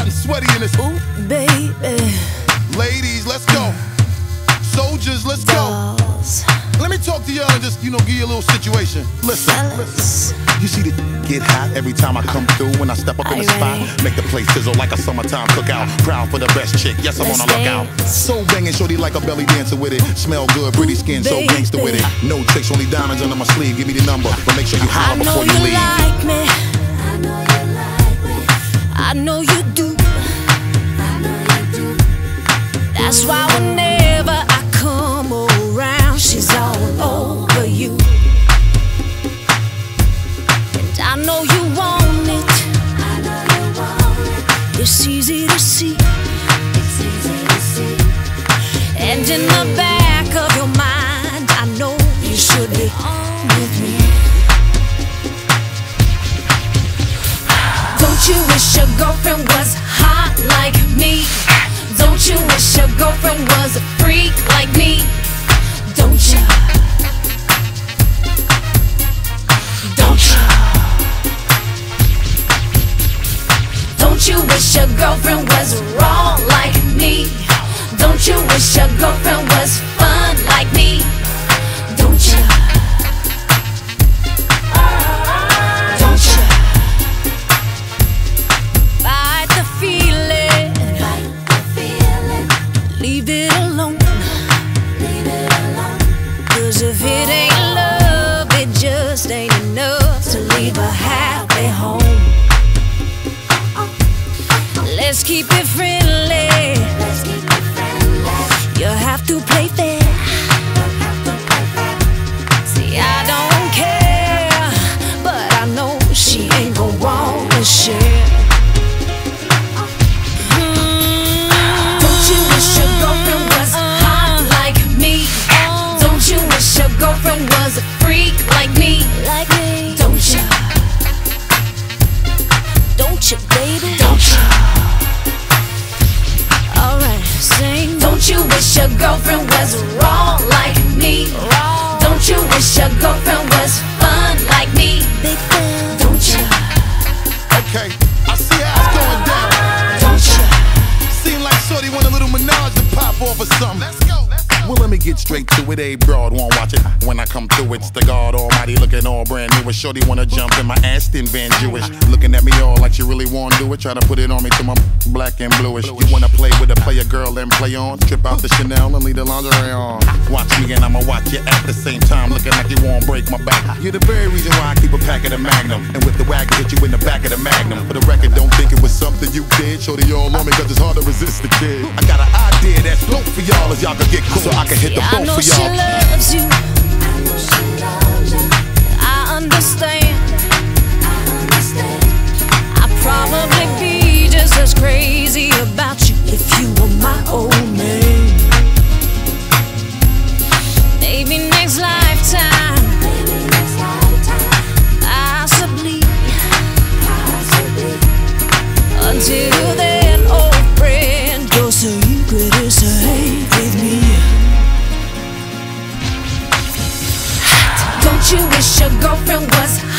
hot and sweaty in this. Ooh, baby. Ladies, let's go. Soldiers, let's go. Let me talk to y'all and just, give you a little situation. Listen. You see the get hot every time I come through. When I step up in the spot, make the place sizzle like a summertime cookout. Proud for the best chick, yes, I'm on a lookout. So banging, shorty like a belly dancer with it. Smell good, pretty skin, so gangster with it. No tricks, only diamonds under my sleeve. Give me the number, but make sure you holler before you leave. Like me. I know you like me. I know you do. I know you do. That's why whenever I come around, she's all over you. And I know you want it. I know you want it. It's easy to see. It's easy to see. And in the back of your mind, I know you should be on with me. Don't you wish your girlfriend was hot like me? Don't you wish your girlfriend was a freak like me? Don't you? Don't you? Don't you wish your girlfriend was raw like me? Don't you wish your girlfriend was fun like me? Don't you? Don't you? Fight the feeling. Fight the feeling. Leave it alone. Leave it alone. 'Cause if it ain't love, it just ain't enough to leave a happy home. Let's keep it friendly. Let's keep it friendly. You have to play fair. See, I don't care, but I know she ain't gon' wanna share. Don't you wish your girlfriend was hot like me? Don't you wish your girlfriend was a freak like me? Like me. Don't you? Don't you, baby? Don't you? Sing. Don't you wish your girlfriend was raw like me? Raw. Don't you wish your girlfriend was fun like me? Big fan. Don't you? Okay, I see how it's going down. Don't you? Seem like shorty want a little menage to pop off or something. Let's go. Well, let me get straight to it. A broad won't watch it. When I come through, it's the God Almighty looking all brand new. Shorty wanna jump in my Aston Van Jewish, looking at me all like she really wanna do it. Try to put it on me till my black and bluish. You wanna play with a player girl and play on? Trip out the Chanel and leave the lingerie on. Watch me and I'ma watch you at the same time, looking like you won't break my back. You're the very reason why I keep a pack of the Magnum, and with the wagon hit you in the back of the Magnum. For the record, don't think it was something you did. Shorty all on me 'cause it's hard to resist the kid. I got an idea that's dope for y'all as y'all can get cool, so I can hit the boat for y'all. She loves you. I know she loves you. I understand. I'd probably be just as crazy about you if you were my old man. Maybe next lifetime. Possibly. Until then, old friend, your secret is safe with me. Don't you wish your girlfriend was